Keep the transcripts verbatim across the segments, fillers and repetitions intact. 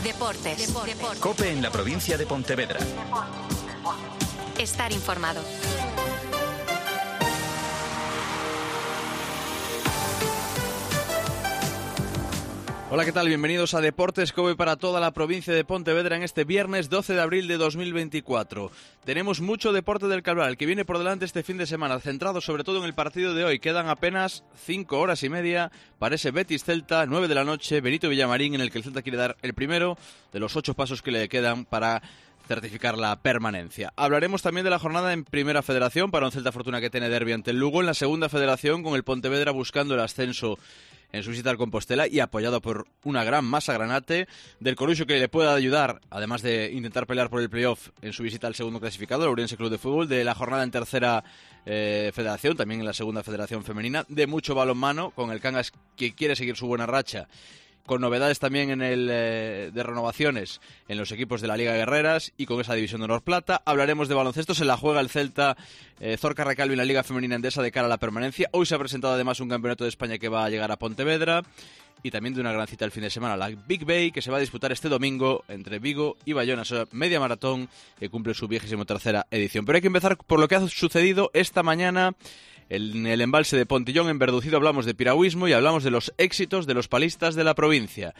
Deportes. Deportes. COPE en la provincia de Pontevedra. Estar informado. Hola, ¿qué tal? Bienvenidos a Deportes COPE para toda la provincia de Pontevedra en este viernes doce de abril de dos mil veinticuatro. Tenemos mucho deporte del Cabral, que viene por delante este fin de semana, centrado sobre todo en el partido de hoy. Quedan apenas cinco horas y media para ese Betis-Celta, nueve de la noche, Benito Villamarín, en el que el Celta quiere dar el primero de los ocho pasos que le quedan para certificar la permanencia. Hablaremos también de la jornada en Primera Federación para un Celta Fortuna que tiene derbi ante el Lugo, en la Segunda Federación con el Pontevedra buscando el ascenso en su visita al Compostela y apoyado por una gran masa granate, del Coruxo que le pueda ayudar, además de intentar pelear por el playoff en su visita al segundo clasificado, el Ourense Club de Fútbol, de la jornada en Tercera eh, Federación, también en la Segunda Federación Femenina, de mucho balonmano, con el Cangas que quiere seguir su buena racha, con novedades también en el eh, de renovaciones en los equipos de la Liga Guerreras y con esa división de honor plata. Hablaremos de baloncesto, se la juega el Celta eh, Zorca Recalvi en la Liga Femenina Endesa de cara a la permanencia. Hoy se ha presentado además un campeonato de España que va a llegar a Pontevedra y también de una gran cita el fin de semana, la Big Bay, que se va a disputar este domingo entre Vigo y Bayona, o sea, media maratón que cumple su vigésimo tercera edición. Pero hay que empezar por lo que ha sucedido esta mañana en el embalse de Pontillón, en Verducido. Hablamos de piragüismo y hablamos de los éxitos de los palistas de la provincia.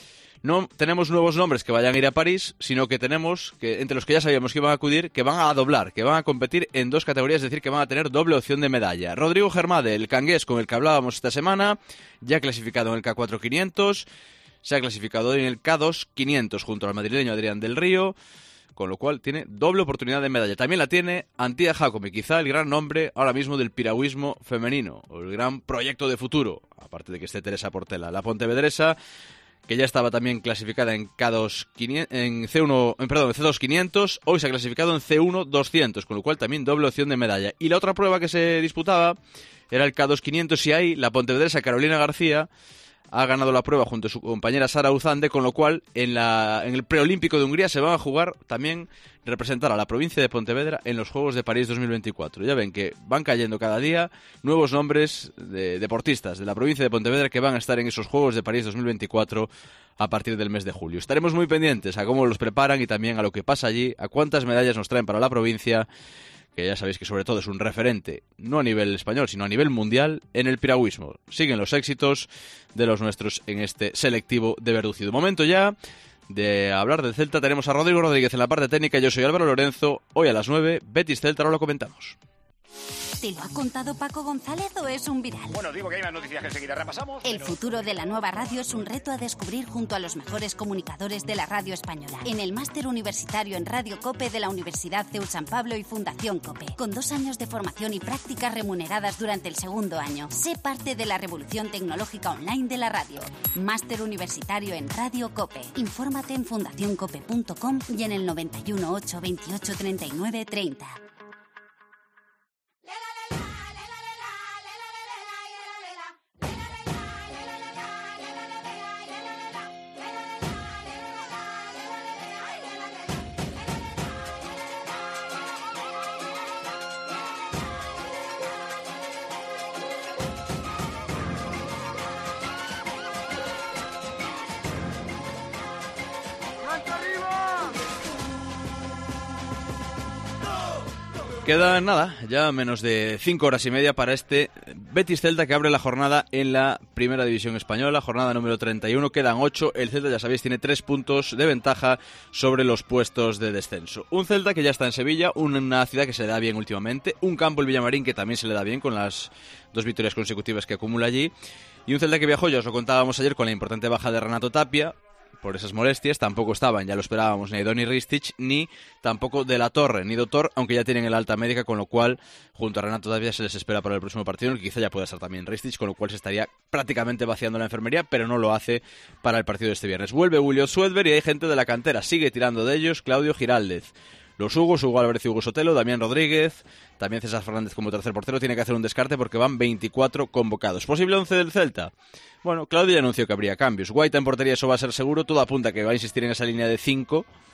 No tenemos nuevos nombres que vayan a ir a París, sino que tenemos, que entre los que ya sabíamos que iban a acudir, que van a doblar, que van a competir en dos categorías, es decir, que van a tener doble opción de medalla. Rodrigo Germade, el cangués con el que hablábamos esta semana, ya clasificado en el K cuatro quinientos, se ha clasificado en el K dos quinientos junto al madrileño Adrián del Río, con lo cual tiene doble oportunidad de medalla. También la tiene Antía Jacome, quizá el gran nombre ahora mismo del piragüismo femenino, o el gran proyecto de futuro, aparte de que esté Teresa Portela. La pontevedresa, que ya estaba también clasificada en K dos quinientos, en C uno, en, perdón, en C dos quinientos, hoy se ha clasificado en C uno doscientos, con lo cual también doble opción de medalla. Y la otra prueba que se disputaba era el K dos quinientos, y ahí la pontevedresa Carolina García ha ganado la prueba junto a su compañera Sara Uzande, con lo cual en, la, en el preolímpico de Hungría se van a jugar también representar a la provincia de Pontevedra en los Juegos de París dos mil veinticuatro. Ya ven que van cayendo cada día nuevos nombres de deportistas de la provincia de Pontevedra que van a estar en esos Juegos de París dos mil veinticuatro a partir del mes de julio. Estaremos muy pendientes a cómo los preparan y también a lo que pasa allí, a cuántas medallas nos traen para la provincia, que ya sabéis que sobre todo es un referente, no a nivel español, sino a nivel mundial, en el piragüismo. Siguen los éxitos de los nuestros en este selectivo de Verducido. Momento ya de hablar del Celta. Tenemos a Rodrigo Rodríguez en la parte técnica, yo soy Álvaro Lorenzo. Hoy a las nueve, Betis Celta, ahora lo comentamos. ¿Te lo ha contado Paco González o es un viral? Bueno, digo que hay más noticias que enseguida repasamos. El pero... futuro de la nueva radio es un reto a descubrir junto a los mejores comunicadores de la radio española. En el máster universitario en Radio COPE de la Universidad CEU San Pablo y Fundación COPE. Con dos años de formación y prácticas remuneradas durante el segundo año. Sé parte de la revolución tecnológica online de la radio. Máster universitario en Radio COPE. Infórmate en fundación cope punto com y en el noventa y uno, ocho, veintiocho, treinta y nueve, treinta. Quedan nada, ya menos de cinco horas y media para este Betis Celta que abre la jornada en la Primera División Española, jornada número treinta y uno, quedan ocho, el Celta ya sabéis tiene tres puntos de ventaja sobre los puestos de descenso. Un Celta que ya está en Sevilla, una ciudad que se le da bien últimamente, un campo, el Villamarín, que también se le da bien con las dos victorias consecutivas que acumula allí, y un Celta que viajó, ya os lo contábamos ayer, con la importante baja de Renato Tapia, por esas molestias. Tampoco estaban, ya lo esperábamos, ni Doni Ristich, ni tampoco De la Torre, ni Doctor, aunque ya tienen el alta médica, con lo cual, junto a Renato Tapia se les espera para el próximo partido, en el que quizá ya pueda estar también Ristich, con lo cual se estaría prácticamente vaciando la enfermería, pero no lo hace para el partido de este viernes. Vuelve Julio Suedberg y hay gente de la cantera, sigue tirando de ellos Claudio Giraldez. Los Hugos, Hugo Álvarez y Hugo Sotelo, Damián Rodríguez, también César Fernández como tercer portero, tiene que hacer un descarte porque van veinticuatro convocados. ¿Posible once del Celta? Bueno, Claudio ya anunció que habría cambios. Guaita en portería, eso va a ser seguro, todo apunta a que va a insistir en esa línea de cinco,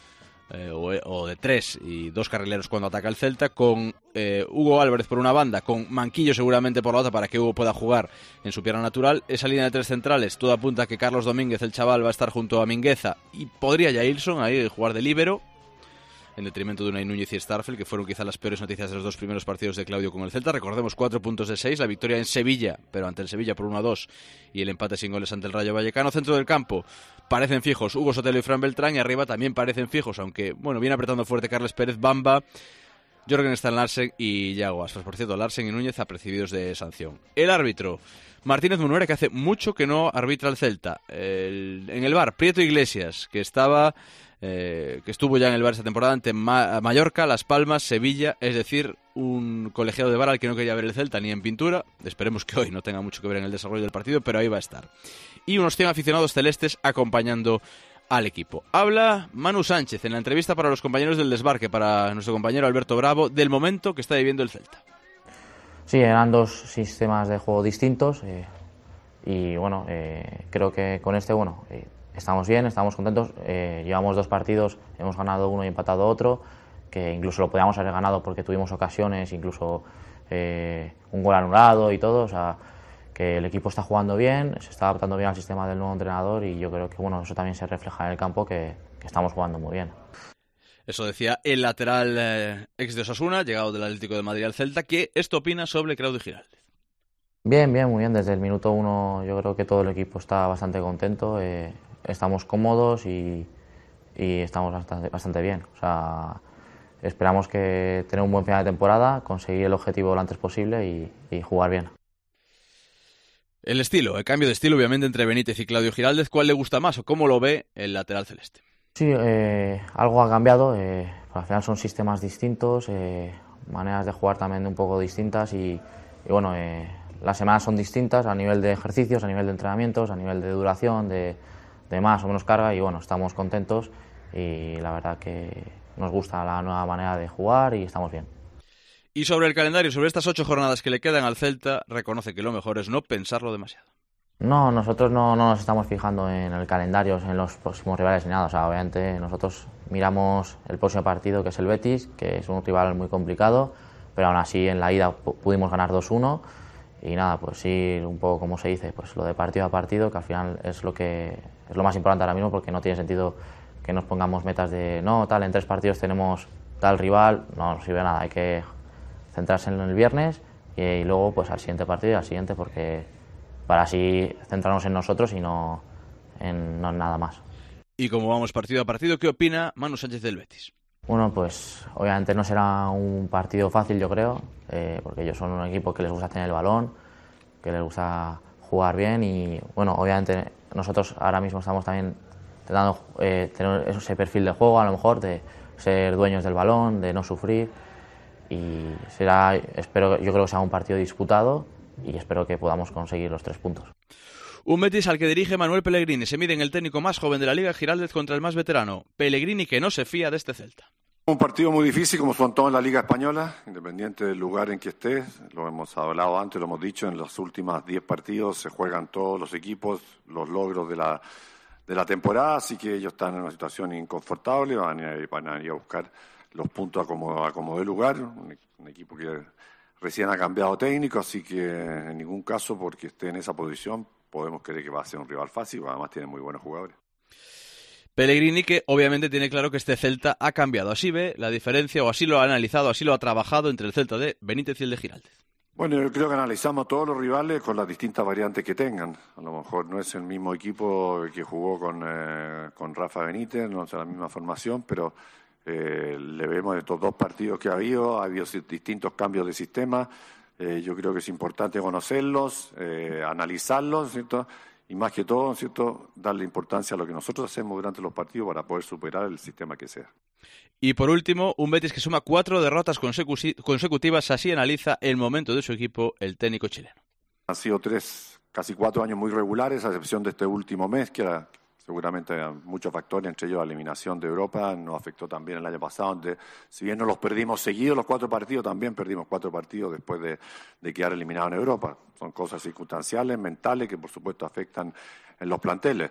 eh, o, o de tres y dos carrileros cuando ataca el Celta, con eh, Hugo Álvarez por una banda, con Manquillo seguramente por la otra para que Hugo pueda jugar en su pierna natural. Esa línea de tres centrales, todo apunta a que Carlos Domínguez, el chaval, va a estar junto a Mingueza y podría Jailson ahí jugar de líbero, en detrimento de Unai Núñez y Starfel, que fueron quizás las peores noticias de los dos primeros partidos de Claudio con el Celta. Recordemos, cuatro puntos de seis, la victoria en Sevilla, pero ante el Sevilla por uno a dos, y el empate sin goles ante el Rayo Vallecano. Centro del campo, parecen fijos Hugo Sotelo y Fran Beltrán, y arriba también parecen fijos, aunque, bueno, viene apretando fuerte Carles Pérez, Bamba, Jørgen Stan Larsen y Yago Aspas. Por cierto, Larsen y Núñez apercibidos de sanción. El árbitro, Martínez Munuera, que hace mucho que no arbitra el Celta. El, en el V A R, Prieto Iglesias, que estaba... Eh, que estuvo ya en el V A R esta temporada ante Ma- Mallorca, Las Palmas, Sevilla, es decir, un colegiado de V A R al que no quería ver el Celta ni en pintura. Esperemos que hoy no tenga mucho que ver en el desarrollo del partido, pero ahí va a estar. Y unos cien aficionados celestes acompañando al equipo. Habla Manu Sánchez en la entrevista para los compañeros del Desbarque, para nuestro compañero Alberto Bravo, del momento que está viviendo el Celta. Sí, eran dos sistemas de juego distintos eh, y bueno, eh, creo que con este, bueno... Eh, Estamos bien, estamos contentos, eh, llevamos dos partidos, hemos ganado uno y empatado otro, que incluso lo podíamos haber ganado porque tuvimos ocasiones, incluso eh, un gol anulado y todo, o sea, que el equipo está jugando bien, se está adaptando bien al sistema del nuevo entrenador y yo creo que bueno, eso también se refleja en el campo, que, que estamos jugando muy bien. Eso decía el lateral eh, ex de Osasuna, llegado del Atlético de Madrid al Celta, que esto opina sobre Claudio Giraldez. Bien, bien, muy bien, desde el minuto uno yo creo que todo el equipo está bastante contento, eh, estamos cómodos y, y estamos bastante, bastante bien. O sea, esperamos que tener un buen final de temporada, conseguir el objetivo lo antes posible y, y jugar bien. El estilo, el cambio de estilo obviamente entre Benítez y Claudio Giraldez, ¿cuál le gusta más o cómo lo ve el lateral celeste? Sí, eh, algo ha cambiado, eh, al final son sistemas distintos, eh, maneras de jugar también un poco distintas y, y bueno, eh, las semanas son distintas a nivel de ejercicios, a nivel de entrenamientos, a nivel de duración, de de más o menos carga y bueno, estamos contentos y la verdad que nos gusta la nueva manera de jugar y estamos bien. Y sobre el calendario, sobre estas ocho jornadas que le quedan al Celta, reconoce que lo mejor es no pensarlo demasiado. No, nosotros no, no nos estamos fijando en el calendario, en los próximos rivales ni nada, o sea, obviamente nosotros miramos el próximo partido que es el Betis, que es un rival muy complicado, pero aún así en la ida pudimos ganar dos uno y nada, pues ir un poco como se dice, pues lo de partido a partido, que al final es lo que es lo más importante ahora mismo, porque no tiene sentido que nos pongamos metas de no, tal, en tres partidos tenemos tal rival, no nos sirve nada, hay que centrarse en el viernes y, y luego pues al siguiente partido y al siguiente, porque para así centrarnos en nosotros y no en, no en nada más. Y como vamos partido a partido, ¿qué opina Manu Sánchez del Betis? Bueno, pues obviamente no será un partido fácil, yo creo, eh, porque ellos son un equipo que les gusta tener el balón, que les gusta jugar bien y, bueno, obviamente nosotros ahora mismo estamos también intentando eh, tener ese perfil de juego, a lo mejor, de ser dueños del balón, de no sufrir y será, espero, yo creo que será un partido disputado y espero que podamos conseguir los tres puntos. Un Betis al que dirige Manuel Pellegrini. Se mide en el técnico más joven de la Liga, Giraldez, contra el más veterano. Pellegrini, que no se fía de este Celta. Un partido muy difícil, como son todos en la Liga Española, independiente del lugar en que estés. Lo hemos hablado antes, lo hemos dicho, en los últimos diez partidos se juegan todos los equipos, los logros de la, de la temporada, así que ellos están en una situación inconfortable, van a, van a ir a buscar los puntos a como, a como de lugar. Un, un equipo que recién ha cambiado técnico, así que en ningún caso, porque esté en esa posición, podemos creer que va a ser un rival fácil, además tiene muy buenos jugadores. Pellegrini, que obviamente tiene claro que este Celta ha cambiado. Así ve la diferencia, o así lo ha analizado, así lo ha trabajado entre el Celta de Benítez y el de Giraldez. Bueno, yo creo que analizamos todos los rivales con las distintas variantes que tengan. A lo mejor no es el mismo equipo que jugó con, eh, con Rafa Benítez, no es la misma formación, pero eh, le vemos de estos dos partidos que ha habido, ha habido distintos cambios de sistema. Eh, yo creo que es importante conocerlos, eh, analizarlos, ¿cierto? Y más que todo, ¿cierto?, darle importancia a lo que nosotros hacemos durante los partidos para poder superar el sistema que sea. Y por último, un Betis que suma cuatro derrotas consecu- consecutivas, así analiza el momento de su equipo el técnico chileno. Han sido tres, casi cuatro años muy regulares, a excepción de este último mes, que era seguramente muchos factores, entre ellos la eliminación de Europa, nos afectó también el año pasado, donde si bien no los perdimos seguidos los cuatro partidos, también perdimos cuatro partidos después de, de quedar eliminados en Europa. Son cosas circunstanciales, mentales, que por supuesto afectan en los planteles.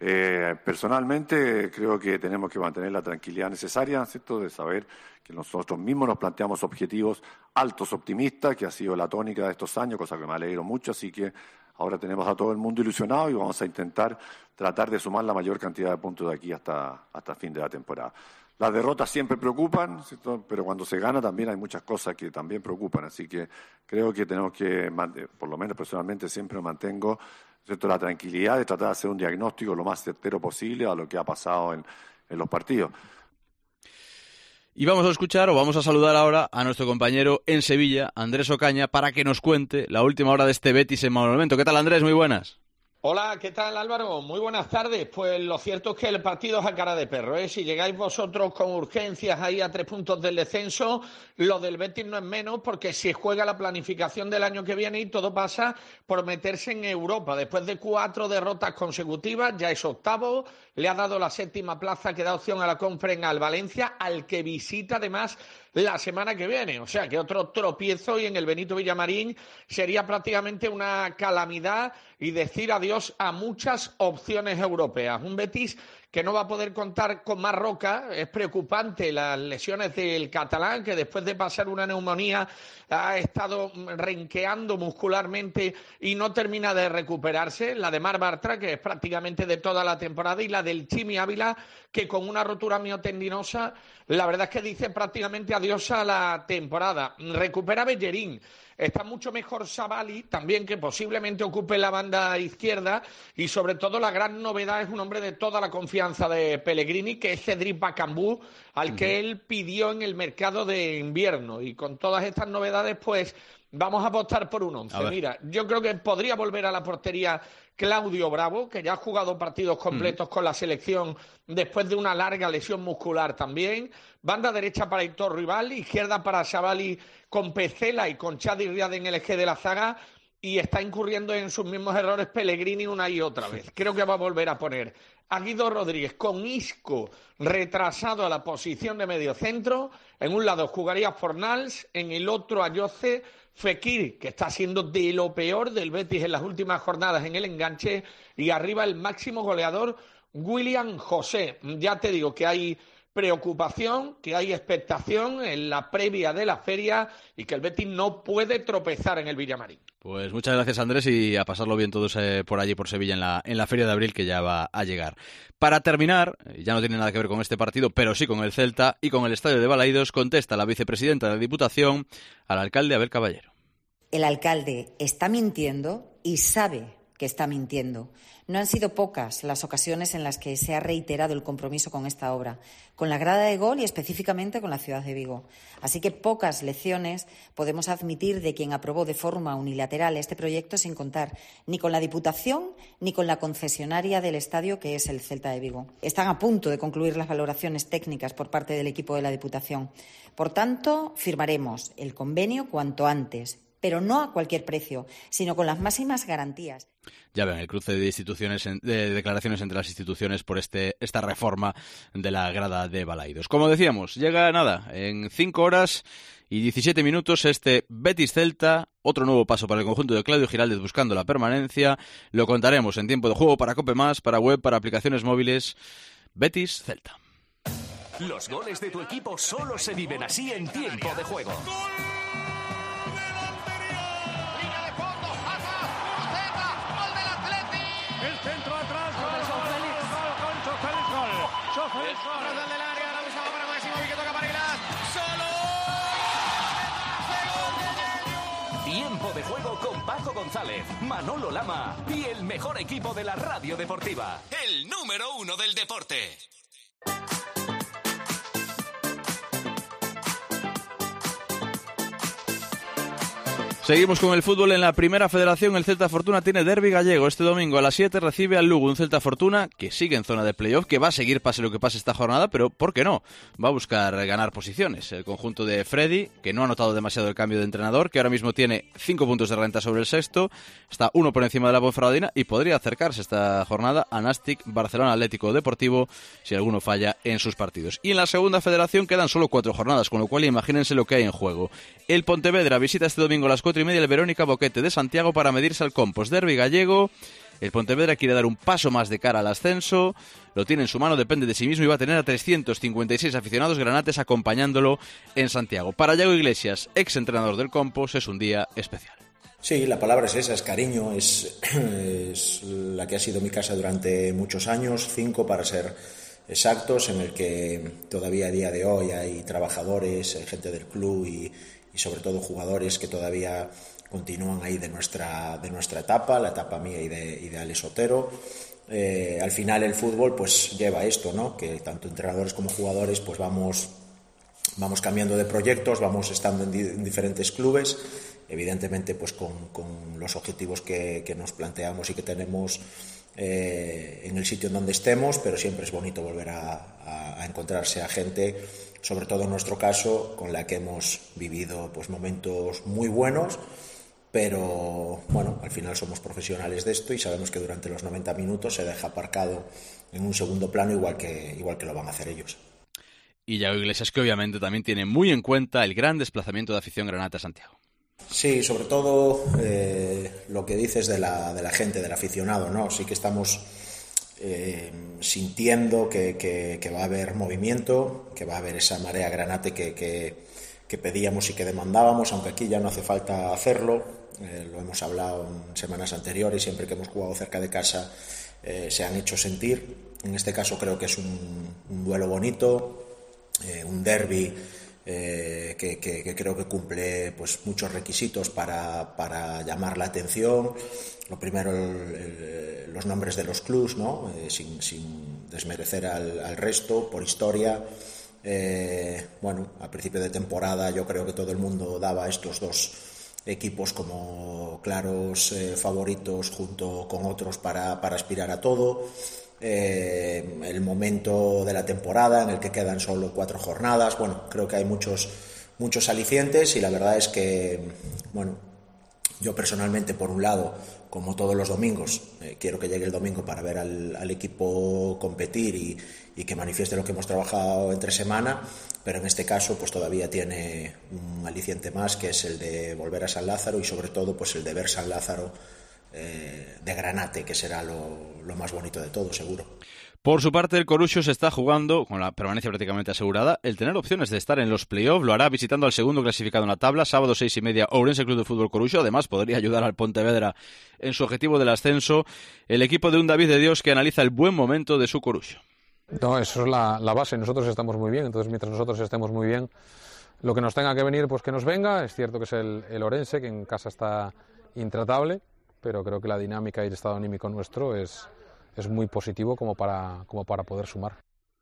Eh, personalmente creo que tenemos que mantener la tranquilidad necesaria, ¿cierto?, de saber que nosotros mismos nos planteamos objetivos altos, optimistas, que ha sido la tónica de estos años, cosa que me alegro mucho, así que ahora tenemos a todo el mundo ilusionado y vamos a intentar tratar de sumar la mayor cantidad de puntos de aquí hasta, hasta fin de la temporada. Las derrotas siempre preocupan, ¿cierto?, pero cuando se gana también hay muchas cosas que también preocupan, así que creo que tenemos que, por lo menos personalmente siempre me mantengo, ¿cierto?, la tranquilidad de tratar de hacer un diagnóstico lo más certero posible a lo que ha pasado en, en los partidos. Y vamos a escuchar o vamos a saludar ahora a nuestro compañero en Sevilla, Andrés Ocaña, para que nos cuente la última hora de este Betis en Monumento. ¿Qué tal, Andrés? Muy buenas. Hola, ¿qué tal, Álvaro? Muy buenas tardes. Pues lo cierto es que el partido es a cara de perro, ¿eh? Si llegáis vosotros con urgencias ahí a tres puntos del descenso, lo del Betis no es menos, porque se juega la planificación del año que viene y todo pasa por meterse en Europa. Después de cuatro derrotas consecutivas, ya es octavo, le ha dado la séptima plaza que da opción a la Conference al Valencia, al que visita además la semana que viene. O sea que otro tropiezo y en el Benito Villamarín sería prácticamente una calamidad y decir adiós a muchas opciones europeas. Un Betis que no va a poder contar con más Roca. Es preocupante las lesiones del catalán, que después de pasar una neumonía ha estado renqueando muscularmente y no termina de recuperarse. La de Marc Bartra, que es prácticamente de toda la temporada, y la del Chimi Ávila, que con una rotura miotendinosa, la verdad es que dice prácticamente adiós a la temporada. Recupera Bellerín. Está mucho mejor Savali, también, que posiblemente ocupe la banda izquierda, y sobre todo la gran novedad es un hombre de toda la confianza de Pellegrini, que es Cedric Bakambu, al que él pidió en el mercado de invierno. Y con todas estas novedades, pues vamos a apostar por un once. Mira, yo creo que podría volver a la portería Claudio Bravo, que ya ha jugado partidos completos mm. con la selección después de una larga lesión muscular también. Banda derecha para Héctor Rival, izquierda para Savali con Pecela y con Chadi Riad en el eje de la zaga, y está incurriendo en sus mismos errores Pellegrini una y otra vez. Creo que va a volver a poner a Guido Rodríguez con Isco retrasado a la posición de mediocentro. En un lado jugaría Fornals, en el otro Ayoce, Fekir, que está siendo de lo peor del Betis en las últimas jornadas en el enganche, y arriba el máximo goleador, William José. Ya te digo que hay preocupación, que hay expectación en la previa de la feria y que el Betis no puede tropezar en el Villamarín. Pues muchas gracias, Andrés, y a pasarlo bien todos eh, por allí, por Sevilla, en la, en la feria de abril, que ya va a llegar. Para terminar, ya no tiene nada que ver con este partido, pero sí con el Celta y con el estadio de Balaídos, contesta la vicepresidenta de la Diputación al alcalde Abel Caballero. El alcalde está mintiendo y sabe que está mintiendo. No han sido pocas las ocasiones en las que se ha reiterado el compromiso con esta obra, con la grada de gol y específicamente con la ciudad de Vigo. Así que pocas lecciones podemos admitir de quien aprobó de forma unilateral este proyecto sin contar ni con la Diputación ni con la concesionaria del estadio, que es el Celta de Vigo. Están a punto de concluir las valoraciones técnicas por parte del equipo de la Diputación. Por tanto, firmaremos el convenio cuanto antes, pero no a cualquier precio, sino con las máximas garantías. Ya ven, el cruce de instituciones, de declaraciones entre las instituciones por este esta reforma de la grada de Balaídos. Como decíamos, llega nada, en cinco horas y diecisiete minutos este Betis Celta, otro nuevo paso para el conjunto de Claudio Giraldez buscando la permanencia. Lo contaremos en tiempo de juego para Cope Más, para web, para aplicaciones móviles. Betis Celta. Los goles de tu equipo solo se viven así en tiempo de juego. Tiempo de juego con Paco González, Manolo Lama y el mejor equipo de la radio deportiva. El número uno del deporte. Seguimos con el fútbol en la Primera Federación. El Celta Fortuna tiene derbi gallego. Este domingo a las siete recibe al Lugo, un Celta Fortuna que sigue en zona de playoff, que va a seguir pase lo que pase esta jornada, pero ¿por qué no? Va a buscar ganar posiciones. El conjunto de Freddy, que no ha notado demasiado el cambio de entrenador, que ahora mismo tiene cinco puntos de renta sobre el sexto, está uno por encima de la Ponferradina y podría acercarse esta jornada a Nastic, Barcelona Atlético Deportivo, si alguno falla en sus partidos. Y en la Segunda Federación quedan solo cuatro jornadas, con lo cual imagínense lo que hay en juego. El Pontevedra visita este domingo a las cuatro y media el Verónica Boquete de Santiago para medirse al Compos. Derbi gallego El Pontevedra quiere dar un paso más de cara al ascenso, lo tiene en su mano, depende de sí mismo y va a tener a trescientos cincuenta y seis aficionados granates acompañándolo en Santiago. Para Yago Iglesias, ex entrenador del Compos, es un día especial. Sí, la palabra es esa, es cariño, es, es la que ha sido mi casa durante muchos años, cinco para ser exactos, en el que todavía a día de hoy hay trabajadores, hay gente del club y, y sobre todo jugadores que todavía continúan ahí de nuestra, de nuestra etapa, la etapa mía y de, y de Alex Otero. Eh, al final el fútbol pues lleva esto, ¿no? Que tanto entrenadores como jugadores pues vamos, vamos cambiando de proyectos, vamos estando en, di, en diferentes clubes, evidentemente pues con, con los objetivos que, que nos planteamos y que tenemos eh, en el sitio en donde estemos, pero siempre es bonito volver a, a, a encontrarse a gente, sobre todo en nuestro caso, con la que hemos vivido pues momentos muy buenos, pero bueno, al final somos profesionales de esto y sabemos que durante los noventa minutos se deja aparcado en un segundo plano igual que, igual que lo van a hacer ellos. Y Yago Iglesias, que obviamente también tiene muy en cuenta el gran desplazamiento de afición granate a Santiago. Sí, sobre todo eh, lo que dices de la, de la gente, del aficionado, ¿no? Sí que estamos eh, sintiendo que, que, que va a haber movimiento, que va a haber esa marea granate que, que, que pedíamos y que demandábamos, aunque aquí ya no hace falta hacerlo. Eh, lo hemos hablado en semanas anteriores, siempre que hemos jugado cerca de casa eh, se han hecho sentir. En este caso creo que es un, un duelo bonito, eh, un derbi eh, que, que, que creo que cumple pues muchos requisitos para, para llamar la atención. Lo primero, el, el, los nombres de los clubs, ¿no? Eh, sin, sin desmerecer al, al resto, por historia. Eh, bueno, a principio de temporada yo creo que todo el mundo daba a estos dos equipos como claros eh, favoritos junto con otros para, para aspirar a todo. Eh, el momento de la temporada en el que quedan solo cuatro jornadas, bueno, creo que hay muchos, muchos alicientes y la verdad es que, bueno, yo personalmente, por un lado, como todos los domingos, eh, quiero que llegue el domingo para ver al, al equipo competir y, y que manifieste lo que hemos trabajado entre semana, pero en este caso pues todavía tiene un aliciente más, que es el de volver a San Lázaro y sobre todo pues el de ver San Lázaro eh, de granate, que será lo, lo más bonito de todo, seguro. Por su parte, el Coruxo se está jugando, con la permanencia prácticamente asegurada, el tener opciones de estar en los play-off. Lo hará visitando al segundo clasificado en la tabla, sábado seis y media, Ourense Club de Fútbol Coruxo. Además, podría ayudar al Pontevedra en su objetivo del ascenso. El equipo de un David de Dios que analiza el buen momento de su Coruxo. No, eso es la, la base. Nosotros estamos muy bien, entonces mientras nosotros estemos muy bien, lo que nos tenga que venir, pues que nos venga. Es cierto que es el, el Ourense, que en casa está intratable, pero creo que la dinámica y el estado anímico nuestro es... es muy positivo como para, como para poder sumar.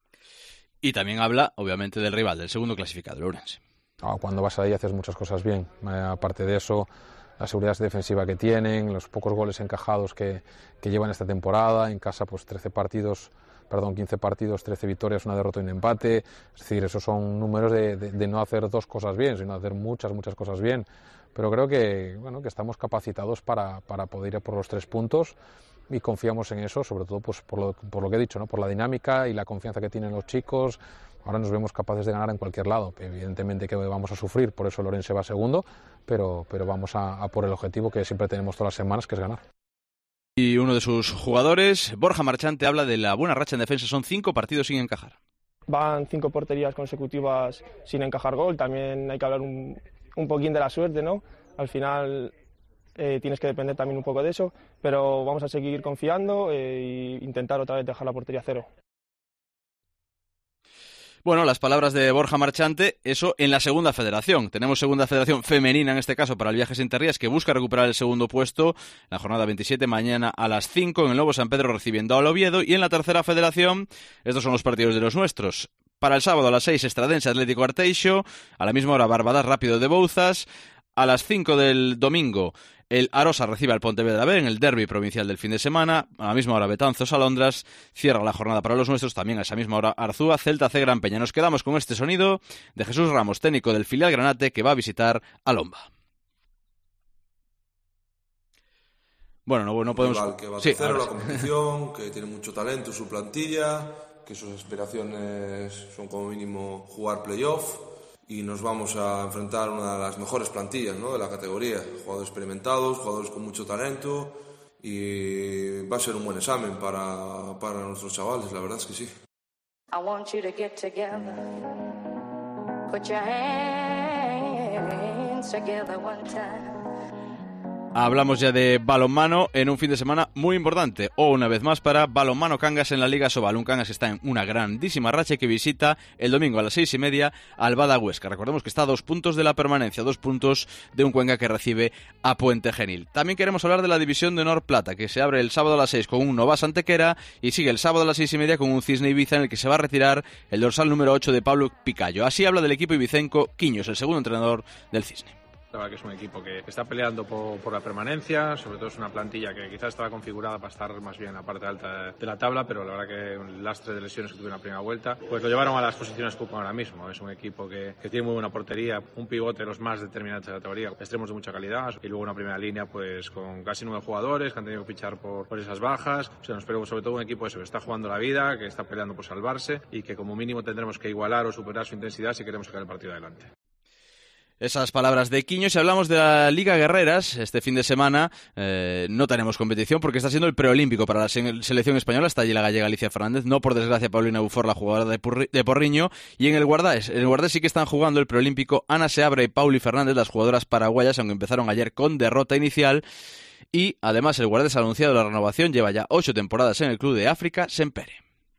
Y también habla, obviamente, del rival, del segundo clasificado, el Ourense. Ah, cuando vas ahí haces muchas cosas bien. Eh, aparte de eso, la seguridad defensiva que tienen, los pocos goles encajados que, que llevan esta temporada. En casa, pues trece partidos, perdón, quince partidos, trece victorias, una derrota y un empate. Es decir, esos son números de, de, de no hacer dos cosas bien, sino hacer muchas, muchas cosas bien. Pero creo que, bueno, que estamos capacitados para, para poder ir por los tres puntos. Y confiamos en eso, sobre todo pues por lo, por lo que he dicho, ¿no? Por la dinámica y la confianza que tienen los chicos. Ahora nos vemos capaces de ganar en cualquier lado. Evidentemente que vamos a sufrir, por eso el Ourense va segundo, pero, pero vamos a, a por el objetivo que siempre tenemos todas las semanas, que es ganar. Y uno de sus jugadores, Borja Marchante, habla de la buena racha en defensa. Son cinco partidos sin encajar. Van cinco porterías consecutivas sin encajar gol. También hay que hablar un, un poquín de la suerte, ¿no? Al final... Eh, tienes que depender también un poco de eso, pero vamos a seguir confiando e intentar otra vez dejar la portería a cero. Bueno, las palabras de Borja Marchante, eso en la segunda federación. Tenemos segunda federación femenina en este caso para el Viajes Interrías, que busca recuperar el segundo puesto en la jornada veintisiete, mañana a las cinco en el Nuevo San Pedro recibiendo al Oviedo. Y en la tercera federación, estos son los partidos de los nuestros. Para el sábado a las seis, Estradense Atlético Arteixo, a la misma hora Barbadas Rápido de Bouzas, a las cinco del domingo el Arosa recibe al Pontevedra B en el derbi provincial del fin de semana. A la misma hora Betanzos Alondras. Cierra la jornada para los nuestros. También a esa misma hora Arzúa, Celta C Gran Peña. Nos quedamos con este sonido de Jesús Ramos, técnico del filial Granate, que va a visitar a Lomba. Bueno, no, no podemos... Rival que va a sí, hacer la sí. competición, que tiene mucho talento en su plantilla, que sus aspiraciones son como mínimo jugar playoff. Y nos vamos a enfrentar a una de las mejores plantillas, ¿no?, de la categoría. Jugadores experimentados, jugadores con mucho talento y va a ser un buen examen para, para nuestros chavales, la verdad es que sí. I want you to get together, put your hands together one time. Hablamos ya de balonmano en un fin de semana muy importante, o una vez más para Balonmano Cangas en la Liga Sobal. Un Cangas que está en una grandísima racha y que visita el domingo a las seis y media al Bada Huesca. Recordemos que está a dos puntos de la permanencia, dos puntos de un Cuenca que recibe a Puente Genil. También queremos hablar de la División de Honor Plata, que se abre el sábado a las seis con un Novas Antequera y sigue el sábado a las seis y media con un Cisne Ibiza en el que se va a retirar el dorsal número ocho de Pablo Picayo. Así habla del equipo ibicenco Quiños, el segundo entrenador del Cisne. La verdad que es un equipo que está peleando por, por la permanencia, sobre todo es una plantilla que quizás estaba configurada para estar más bien en la parte alta de la tabla, pero la verdad que el lastre de lesiones que tuvo en la primera vuelta, pues lo llevaron a las posiciones que ocupan ahora mismo. Es un equipo que, que tiene muy buena portería, un pivote de los más determinantes de la categoría, extremos de mucha calidad, y luego una primera línea pues con casi nueve jugadores que han tenido que fichar por, por esas bajas. O sea, nos espero sobre todo un equipo eso, que está jugando la vida, que está peleando por salvarse y que como mínimo tendremos que igualar o superar su intensidad si queremos sacar el partido adelante. Esas palabras de Quiño. Si hablamos de la Liga Guerreras, este fin de semana eh, no tenemos competición porque está siendo el preolímpico para la selección española. Está allí la gallega Alicia Fernández, no por desgracia Paulina Bufor, la jugadora de, Purri, de Porriño. Y en el Guardés, en el Guardés sí que están jugando el preolímpico Ana Seabra y Pauli Fernández, las jugadoras paraguayas, aunque empezaron ayer con derrota inicial. Y además el Guardés ha anunciado la renovación, lleva ya ocho temporadas en el club de África, Sempere.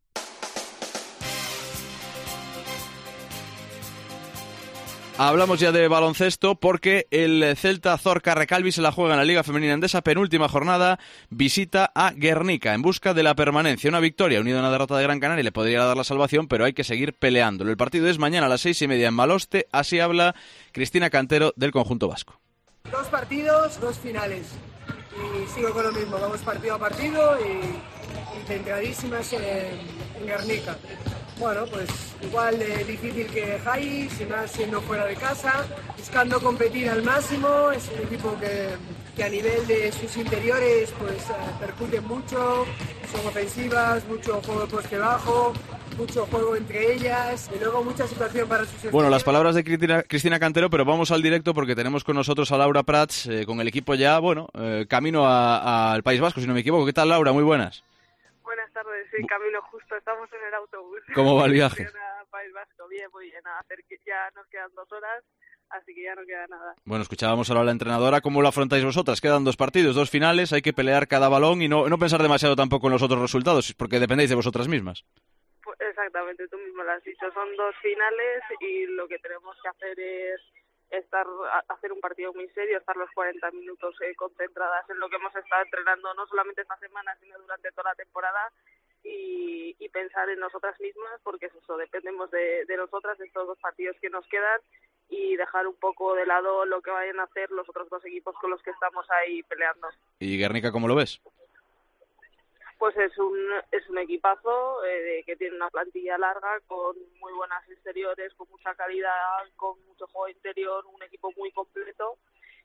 Hablamos ya de baloncesto porque el Celta Zorca Recalvi se la juega en la Liga Femenina Endesa, penúltima jornada, visita a Guernica en busca de la permanencia. Una victoria unida a una derrota de Gran Canaria le podría dar la salvación, pero hay que seguir peleándolo. El partido es mañana a las seis y media en Maloste, así habla Cristina Cantero del conjunto vasco. Dos partidos, dos finales. Y sigo con lo mismo, vamos partido a partido y, y centradísimas en, en Guernica. Bueno, pues igual de difícil que Jais, y más siendo fuera de casa, buscando competir al máximo. Es un equipo que, que a nivel de sus interiores pues eh, percuten mucho, son ofensivas, mucho juego de poste bajo, mucho juego entre ellas y luego mucha situación para sus exteriores. Bueno, las palabras de Cristina, Cristina Cantero, pero vamos al directo porque tenemos con nosotros a Laura Prats, eh, con el equipo ya, bueno, eh, camino al País Vasco, si no me equivoco. ¿Qué tal, Laura? Muy buenas. Buenas tardes, sí, camino justo, estamos en el autobús. ¿Cómo va el viaje? País Vasco, bien, muy bien, a hacer que ya nos quedan dos horas, así que ya no queda nada. Bueno, escuchábamos ahora a la entrenadora, ¿cómo lo afrontáis vosotras? Quedan dos partidos, dos finales, hay que pelear cada balón y no, no pensar demasiado tampoco en los otros resultados, porque dependéis de vosotras mismas. Pues exactamente, tú mismo lo has dicho, son dos finales y lo que tenemos que hacer es estar hacer un partido muy serio, estar los cuarenta minutos eh, concentradas en lo que hemos estado entrenando no solamente esta semana, sino durante toda la temporada y, y pensar en nosotras mismas, porque es eso, dependemos de, de nosotras, de estos dos partidos que nos quedan y dejar un poco de lado lo que vayan a hacer los otros dos equipos con los que estamos ahí peleando. ¿Y Guernica cómo lo ves? Pues es un es un equipazo eh, que tiene una plantilla larga con muy buenas exteriores, con mucha calidad, con mucho juego interior, un equipo muy completo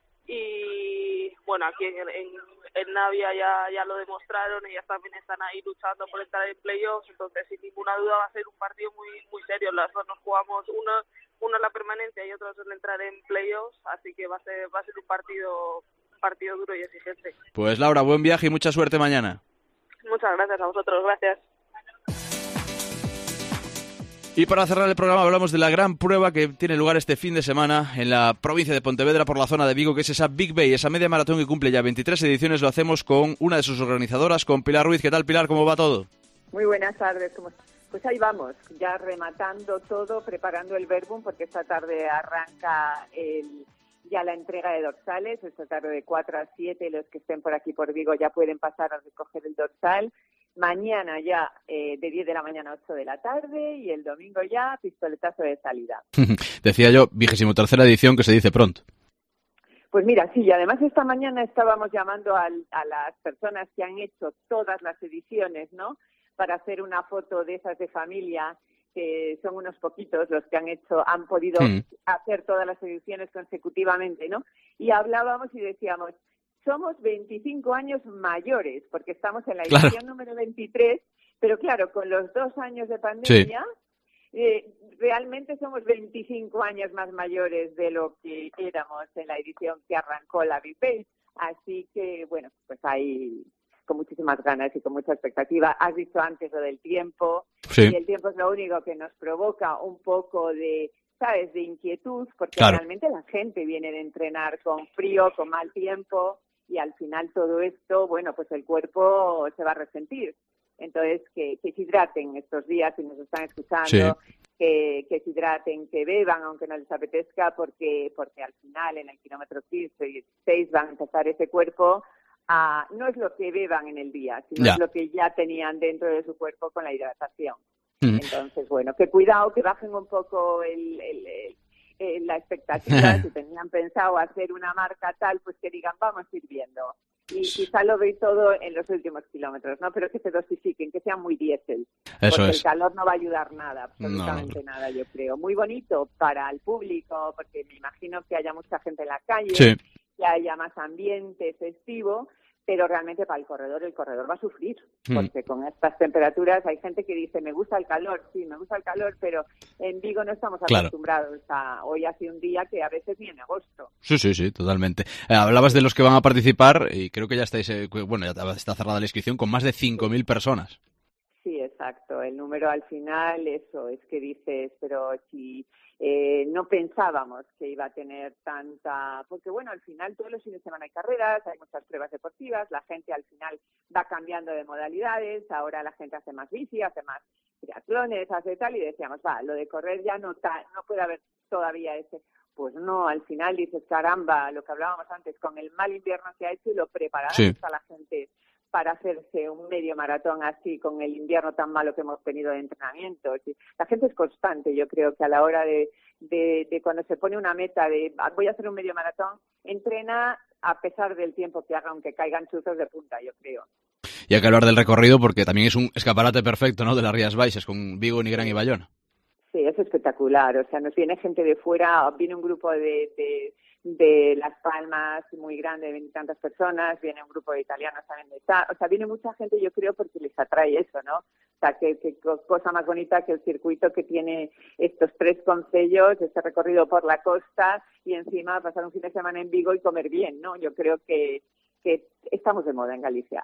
y bueno, aquí en, en, en Navia ya, ya lo demostraron, ellas también están ahí luchando por entrar en playoffs, entonces sin ninguna duda va a ser un partido muy muy serio. Las dos nos jugamos, uno uno la permanencia y otro es el entrar en playoffs, así que va a ser va a ser un partido un partido duro y exigente. Pues Laura, buen viaje y mucha suerte mañana. Muchas gracias a vosotros, gracias. Y para cerrar el programa hablamos de la gran prueba que tiene lugar este fin de semana en la provincia de Pontevedra por la zona de Vigo, que es esa Big Bay, esa media maratón que cumple ya veintitrés ediciones. Lo hacemos con una de sus organizadoras, con Pilar Ruiz. ¿Qué tal, Pilar? ¿Cómo va todo? Muy buenas tardes. Pues ahí vamos, ya rematando todo, preparando el verbum, porque esta tarde arranca el... ya la entrega de dorsales, esta tarde de cuatro a siete, los que estén por aquí por Vigo ya pueden pasar a recoger el dorsal. Mañana ya eh, de diez de la mañana a ocho de la tarde y el domingo ya pistoletazo de salida. Decía yo, vigésimo tercera edición, que se dice pronto. Pues mira, sí, y además esta mañana estábamos llamando al, a las personas que han hecho todas las ediciones, ¿no?, para hacer una foto de esas de familia, que son unos poquitos los que han hecho, han podido mm. hacer todas las ediciones consecutivamente, ¿no? Y hablábamos y decíamos, somos veinticinco años mayores, porque estamos en la edición claro. número veintitrés, pero claro, con los dos años de pandemia, sí. eh, realmente somos veinticinco años más mayores de lo que éramos en la edición que arrancó la Big Bay. Así que, bueno, pues hay con muchísimas ganas y con mucha expectativa. Has dicho antes lo del tiempo, sí. Y el tiempo es lo único que nos provoca un poco de, ¿sabes?, de inquietud, porque claro. realmente la gente viene de entrenar con frío, con mal tiempo, y al final todo esto, bueno, pues el cuerpo se va a resentir. Entonces, que, que se hidraten estos días, si nos están escuchando, sí. que, que se hidraten, que beban, aunque no les apetezca, porque porque al final, en el kilómetro quince y dieciséis, van a empezar ese cuerpo a... No es lo que beban en el día, sino ya. es lo que ya tenían dentro de su cuerpo con la hidratación. Mm. Entonces, bueno, que cuidado, que bajen un poco el... el, el la expectativa, si tenían pensado hacer una marca tal, pues que digan, vamos a ir viendo. Y quizá lo veis todo en los últimos kilómetros, ¿no? Pero que se dosifiquen, que sean muy diésel. Eso porque es. el calor no va a ayudar nada, absolutamente no. nada, yo creo. Muy bonito para el público, porque me imagino que haya mucha gente en la calle, sí. que haya más ambiente festivo, pero realmente para el corredor, el corredor va a sufrir, mm. porque con estas temperaturas hay gente que dice, me gusta el calor, sí, me gusta el calor, pero en Vigo no estamos acostumbrados claro. a, hoy hace un día que a veces ni en agosto. Sí, sí, sí, totalmente. Eh, hablabas de los que van a participar y creo que ya estáis, eh, bueno, ya está cerrada la inscripción con más de cinco mil personas. Sí, exacto. El número al final, eso, es que dices, pero si eh, no pensábamos que iba a tener tanta... Porque, bueno, al final todos los fines de semana hay carreras, hay muchas pruebas deportivas, la gente al final va cambiando de modalidades, ahora la gente hace más bici, hace más triatlones, hace tal, y decíamos, va, lo de correr ya no, ta, no puede haber todavía ese... Pues no, al final dices, caramba, lo que hablábamos antes, con el mal invierno que ha hecho y lo preparada sí. está la gente para hacerse un medio maratón así con el invierno tan malo que hemos tenido de entrenamiento. La gente es constante, yo creo que a la hora de, de, de cuando se pone una meta de voy a hacer un medio maratón, entrena a pesar del tiempo que haga, aunque caigan chuzos de punta, yo creo. Y hay que hablar del recorrido porque también es un escaparate perfecto, ¿no?, de las Rías Baixas con Vigo, Nigrán y Bayona. Sí, es espectacular, o sea, nos viene gente de fuera, viene un grupo de... de de Las Palmas muy grande, de veintitantas personas, viene un grupo de italianos también de esta, o sea, viene mucha gente, yo creo, porque les atrae eso, ¿no? O sea, que, que cosa más bonita que el circuito que tiene estos tres concellos, este recorrido por la costa y encima pasar un fin de semana en Vigo y comer bien, ¿no? Yo creo que que estamos de moda en Galicia.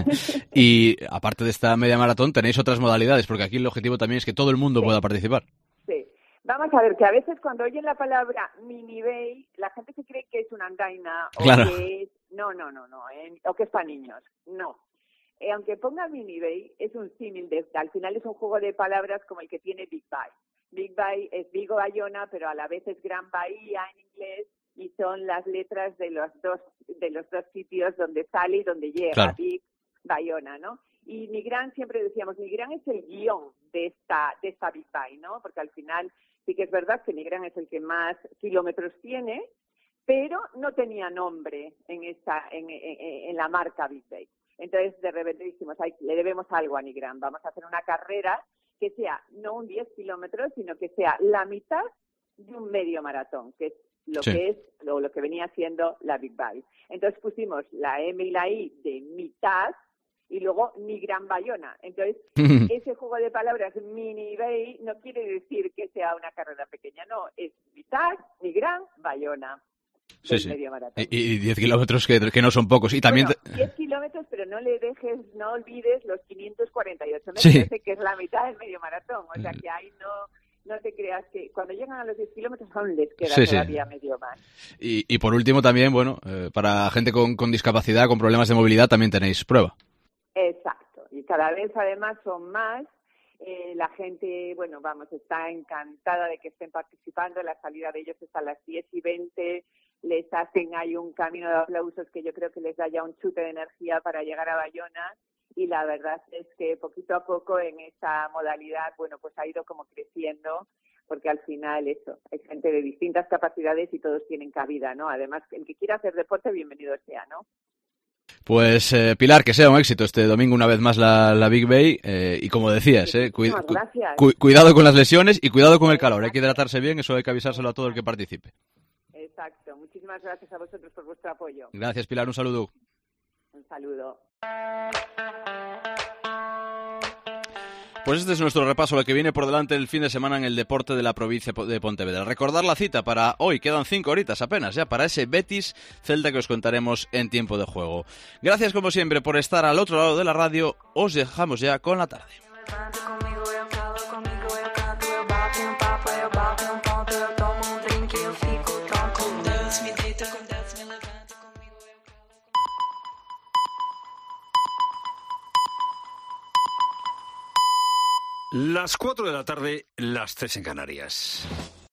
Y aparte de esta media maratón, tenéis otras modalidades, porque aquí el objetivo también es que todo el mundo sí. pueda participar. Sí. Vamos a ver, que a veces cuando oyen la palabra mini bay, la gente se cree que es una andaina o claro. que es... No, no, no, no, eh, o que es para niños. No. Eh, aunque ponga mini bay, es un símil, de, al final es un juego de palabras como el que tiene Big Bay. Big Bay es Vigo, Bayona, pero a la vez es Gran Bahía en inglés y son las letras de los dos de los dos sitios donde sale y donde llega, claro. Big, Bayona, ¿no? Y Nigrán, siempre decíamos, Nigrán es el guión de esta de esta Big Bay, ¿no? Porque al final sí que es verdad que Nigrán es el que más kilómetros tiene, pero no tenía nombre en esta en, en, en la marca Big Bay. Entonces, de repente dijimos, ay, le debemos algo a Nigrán, vamos a hacer una carrera que sea no un diez kilómetros, sino que sea la mitad de un medio maratón, que es lo sí. que es o lo que venía siendo la Big Bay. Entonces pusimos la M y la I de mitad y luego Nigrán Bayona. Entonces, ese juego de palabras mini bay no quiere decir que sea una carrera pequeña, no, es mitad, Nigrán, Bayona. Sí, sí. Y diez kilómetros que, que no son pocos. Y también bueno, diez kilómetros, pero no le dejes, no olvides los quinientos cuarenta y ocho metros, sí. que es la mitad del medio maratón. O sea que ahí no... No te creas que cuando llegan a los diez kilómetros aún les queda sí, todavía sí. medio más. Y, y por último también, bueno, eh, para gente con, con discapacidad, con problemas de movilidad, también tenéis prueba. Exacto. Y cada vez además son más. Eh, la gente, bueno, vamos, está encantada de que estén participando. La salida de ellos es a las diez y veinte. Les hacen ahí un camino de aplausos que yo creo que les da ya un chute de energía para llegar a Bayona. Y la verdad es que poquito a poco en esa modalidad, bueno, pues ha ido como creciendo, porque al final eso, hay gente de distintas capacidades y todos tienen cabida, ¿no? Además, el que quiera hacer deporte, bienvenido sea, ¿no? Pues eh, Pilar, que sea un éxito este domingo una vez más la, la Big Bay eh, y como decías, eh, cu cu cuidado con las lesiones y cuidado con el calor, hay que hidratarse bien, eso hay que avisárselo a todo el que participe. Exacto, muchísimas gracias a vosotros por vuestro apoyo. Gracias Pilar, un saludo. Un saludo. Pues este es nuestro repaso, lo que viene por delante el fin de semana en el deporte de la provincia de Pontevedra. Recordar la cita para hoy, quedan cinco horitas apenas ya para ese Betis Celta que os contaremos en tiempo de juego. Gracias como siempre por estar al otro lado de la radio, os dejamos ya con la tarde. Las cuatro de la tarde, las tres en Canarias.